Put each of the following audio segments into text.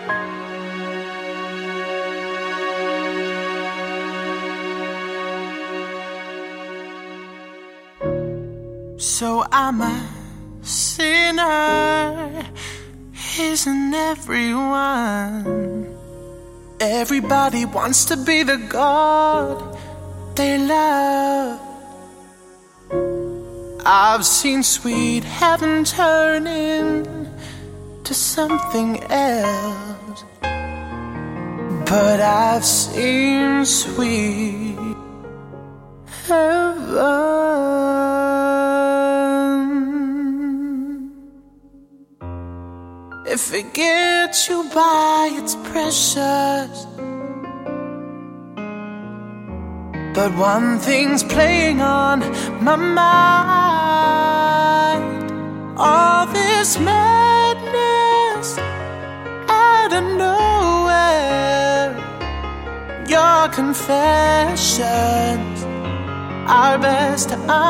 So I'm a sinner, isn't everyone? Everybody wants to be the God they love. I've seen sweet heaven turn into something else, but I've seen sweet heaven. If it gets you by, it's precious, but one thing's playing on my mind. All this madness out of nowhere. Your confessions are best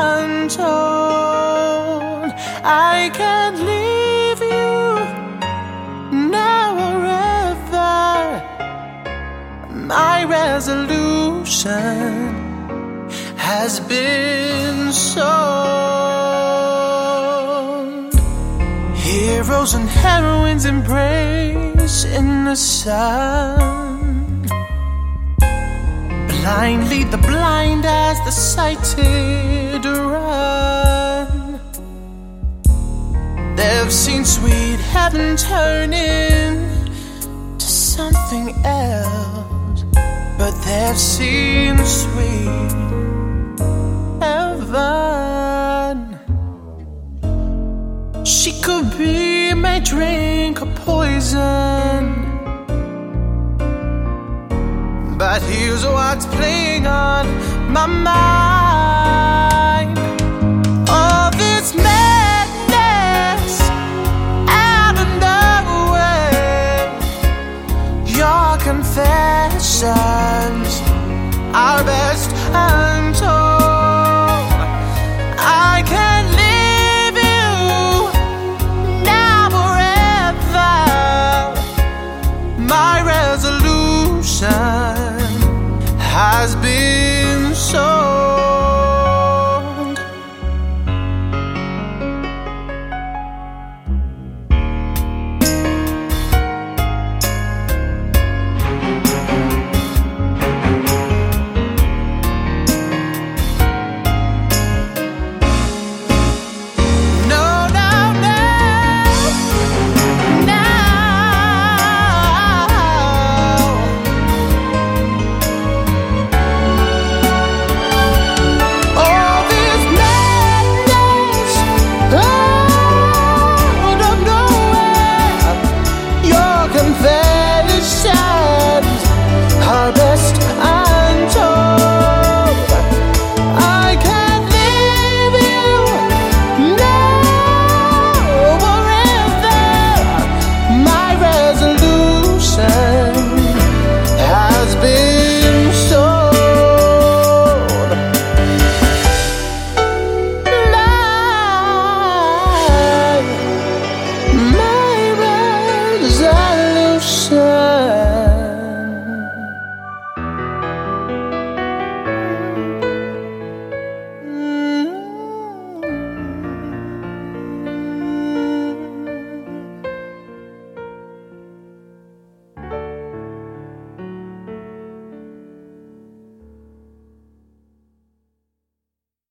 untold. I can't leave you now or ever. My resolution has been sown. Heroes and heroines embrace in the sun. Blind lead the blind as the sighted run. They've seen sweet heaven turn into something else, but they've seen sweet heaven. She could be my drink or poison, but here's what's playing on my mind.